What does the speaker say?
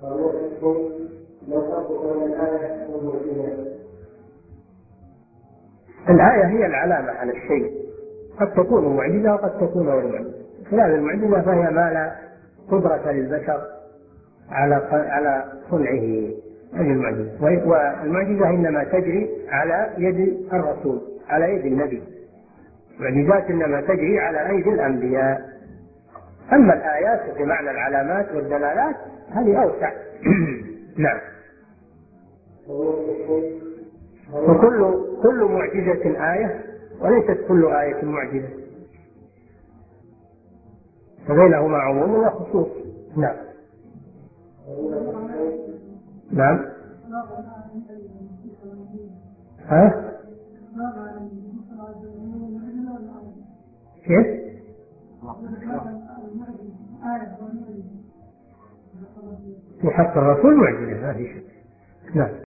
الآية هي العلامة على الشيء، قد تكون معجزة وقد تكون غير معجزة. خلاف المعجزة فهي ما لا قدرة للبشر على صنعه، هذه المعجزة. والمعجزة إنما تجري على يد الرسول، على يد النبي. المعجزات إنما تجري على أيدي الأنبياء. أما الآيات بمعنى العلامات والدلالات هذه أوسع. نعم. وكل معجزة آية، وليست كل آية معجزة، فبينهما عموم وخصوص. نعم. نعم. ها؟ كيف؟ في حق الرسول معجزة ما في شك. نعم.